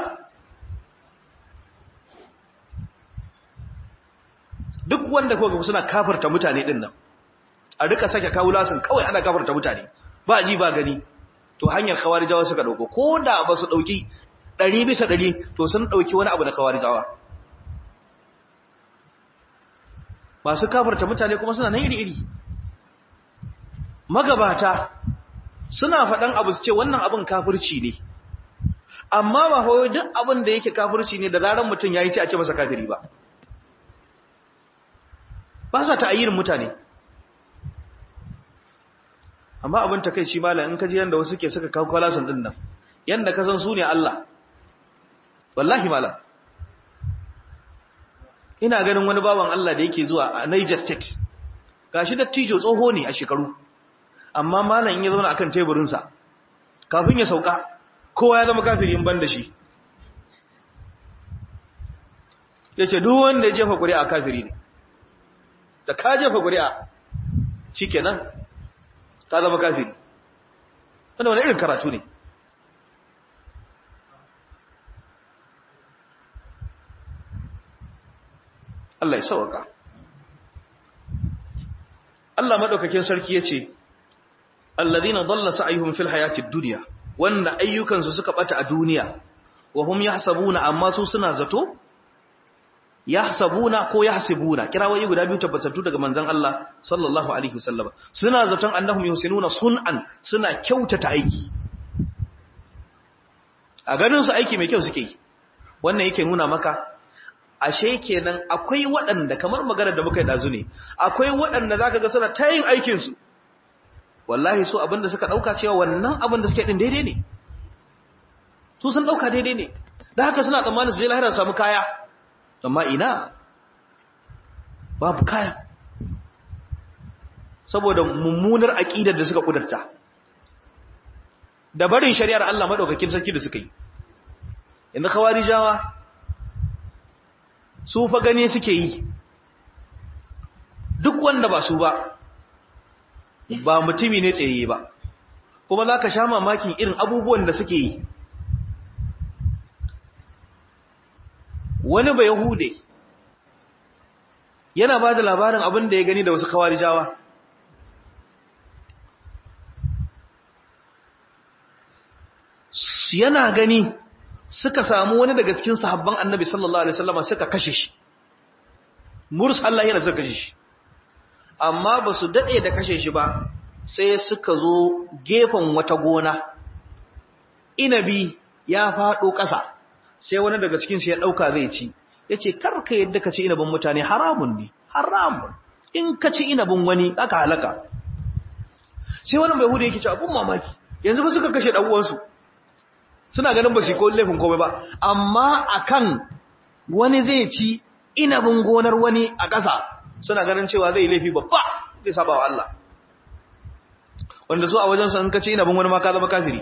duk wanda kuka suna kafirta mutane din nan a rika sake kawulasin kawai ana kafirta mutane ba ji ba gani to hanyar khawarijawa suka dauko ko da ba su dauki ɗari bisa ɗari to sun dauki wani abu da khawarijawa masu kafirta mutane kuma suna nan iri-iri magabata suna faɗan abu su ce wannan abin kafirci ne amma ba kawai duk abin da yake kafirci ne da zaran mutum ya yi sai a ce masa kafiri ba ba sa ta ayyirin mutane amma abin ta kai shi malam in ka ji yanda wasu ke suka kawo kwalasun ɗin nan yanda ka san su ne Allah wallahi malam ina ganin wani baban Allah da yake zuwa a Niger State gashi dattijo tsoho ne a shekaru amma malam in ya zauna akan teburin sa kafin ya sauka kowa ya zama kafiri in banda shi yace duk wanda ya jefa ƙuri'a kafiri ne da ka jefa ƙuri'a shikenan ka zama kafiri wannan wani irin karatu ne Allah ya sauka Allah madaukakin sarki yace alladhina dhalla sa'yuhum fil hayatid dunya wanda ayyukan su suka bata a duniya wa hum yahsabuna amma su suna zato yahsabuna ko yahsibuna kirawoyi guda biyu tabbatattu daga manzon Allah sallallahu alaihi wasallam suna zaton annahum yusinuna sun'an suna kyautata aiki a ganin su aiki mai kyau suke yi wannan yake nuna maka ashe kenan akwai waɗanda kamar magana da muka yi dazu ne akwai waɗanda zaka ga suna tayin aikin su wallahi su abinda suka dauka cewa wannan abin da suke din daidai ne su sun dauka daidai ne dan haka suna tsammanin su je lahira su samu kaya amma ina babu kaya saboda mummunar aqidar da suka kudurta da barin shari'ar Allah madaukakin sarki da suka yi inda khawarijawa su fa gane suke yi duk wanda ba su ba ba mutumi ne tsaye ba kuma za ka sha mamakin irin abubuwan da suke yi wani ba yahude yana ba da labarin abin da ya gani da wasu khawarijawa yana gani suka samu wani daga cikin sahabban annabi sallallahu alaihi wasallam suka kashe shi murs Allah yana suka kashe shi amma ba su dade da kashe shi ba sai suka zo gefen wata gona inabi ya fado ƙasa sai wani daga cikin su ya dauka zai ci yace karka yadda ka ci inabin mutane haramun ne haramun in ka ci inabin wani aka halaka sai wani bai hude yake ci abun mamaki yanzu ba suka kashe dan uwansu suna ganin ba su ko laifin komai ba amma akan wani zai ci inabin gonar wani a ƙasa suna ganin cewa zai laifi babba zai saba wa Allah wanda su a wajen su in ka ci inabin wani ma ka zama kafiri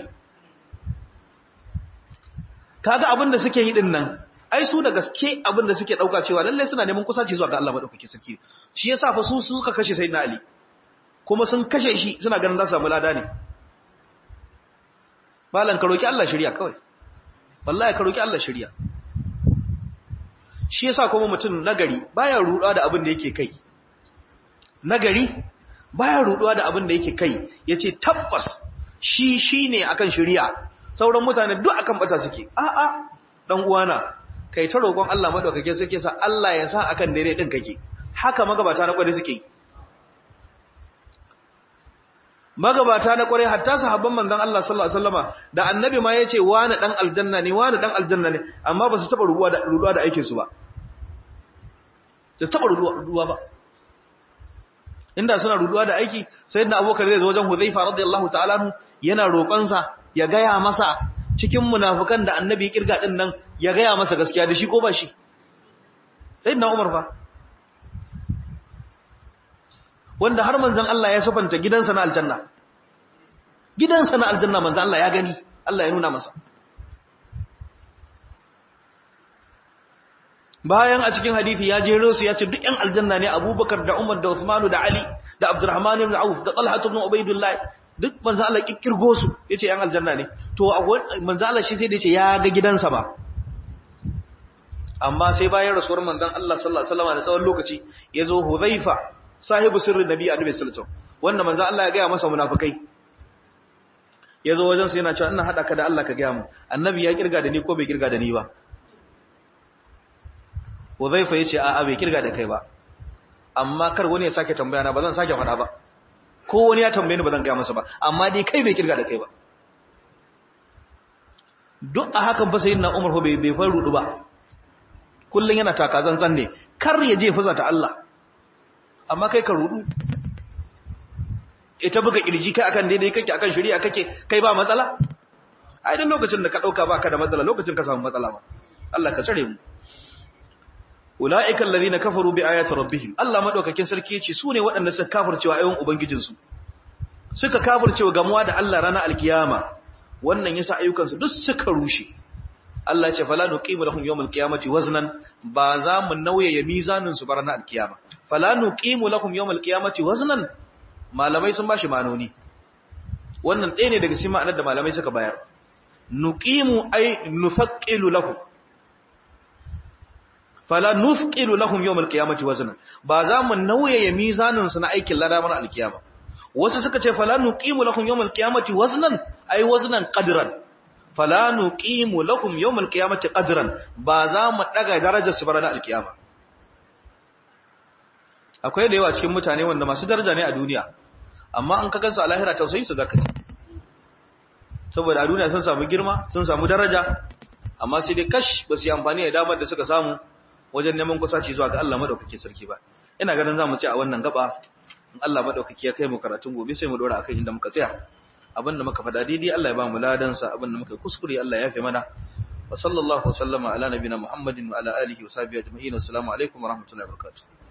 kaga abin da suke yi din nan ai su da gaske abin da suke dauka cewa lalle suna neman kusaci zuwa ga Allah madaukake sarki shi yasa fa su suka kashe sayyidina Ali kuma sun kashe shi suna ganin za su samu lada ne malan ka roki Allah shari'a kawai wallahi ka roki Allah shari'a shi yasa kuma mutum nagari baya ruduwa da abin da yake kai nagari baya ruduwa da abin da yake kai yace tabbas shi shine akan shari'a sauran mutane duk akan bata suke a'a dan uwana kai ta roƙon Allah madaukake suke sa Allah ya sa akan dare din kake haka magabata na kware suke magabata na kware hatta sahabban manzon Allah sallallahu alaihi wasallama da annabi ma yace wani dan aljanna ne wani dan aljanna ne amma ba su taba ruwa da ruwa da aikin su ba su taba ruwa ruwa ba inda suna ruwa da aiki sayyidina Abubakar zai zo wajen Huzaifa radiyallahu ta'ala anhu yana roƙon sa ya gaya masa cikin munafikan da annabi ya kirga din nan ya gaya masa gaskiya da shi ko ba shi sayyidina Umar fa wanda har manzon Allah ya sufanta gidansa na aljanna gidansa na aljanna manzon Allah ya gani Allah ya nuna masa bayan a cikin hadisi ya jero su ya ce duk ƴan aljanna ne Abubakar da Umar da Uthman da Ali da Abdurrahman ibn Auf da Talha ibn Ubaydullah duk manzon Allah kikkirgo su yace ƴan aljanna ne to manzon Allah shi sai da yace ya ga gidansa ba amma sai bayan rasuwar manzon Allah sallallahu alaihi wasallam da tsawon lokaci yazo Huzaifa sahibu sirrin nabi annabi sallallahu alaihi wasallam wanda manzo Allah ya ga masa munafikai yazo wajen sa yana cewa ina hada ka da Allah ka ga mu annabi ya kirga da ni ko bai kirga da ni ba Huzaifa yace a'a bai kirga da kai ba amma kar wani ya sake tambaya na bazan sake fada ba ko wani ya tambaye ni bazan ga masa ba amma dai kai bai kirga da kai ba duk a hakan fa sayyidina Umar fa bai bai faru ba kullun yana taka zanzan ne kar ya je fuza ta Allah amma kai ka rudu ita buga kirji kai akan daidai kake akan shari'a kake kai ba matsala ai dan lokacin da ka dauka baka da matsala lokacin ka samu matsala ba Allah ka tsare mu ulaika alladhina kafaru bi ayati rabbihim Allah madaukakin sarki yace su ne waɗanda suka kafircewa ayoyin ubangijin su suka kafircewa gamuwa da Allah ranar alkiyama wannan yasa ayyukan su duk suka rushe Allah ya ce fala nuqimu lahum yawmal qiyamati waznan ba za mu nauye mizanin su barana alkiyama fala nuqimu lahum yawmal qiyamati waznan malamai sun bashi manoni wannan ɗaya ne daga cikin ma'anar da malamai suka bayar nuqimu ay nufaqqilu lahum fala nufqilu lahum yawmal qiyamati waznan ba za mu nauye mizanin su na aikin ladamar alkiyama wasu suka ce fala nuqimu lahum yawmal qiyamati waznan ay waznan qadran fala nuqimu lahum yawmal qiyamati qadran ba za mu daga darajar su barana alkiyama akwai da yawa cikin mutane wanda masu daraja ne a duniya amma an ka gansu a lahira tausayi su zaka saboda a duniya sun samu girma sun samu daraja amma sai dai kash ba su yi amfani da damar da suka samu wajen neman kusaci zuwa ga Allah madaukake sarki ba ina ganin zamu ce a wannan gaba in Allah madaukake ya kai mu karatun gobe sai mu dora akai inda muka tsaya abinda muka faɗa daidai Allah ya ba mu ladan sa abinda muka kuskure Allah ya yafe mana wa sallallahu wasallama ala nabiyina Muhammadin wa ala alihi wa sahbihi ajma'in assalamu alaikum wa rahmatullahi wa barakatuh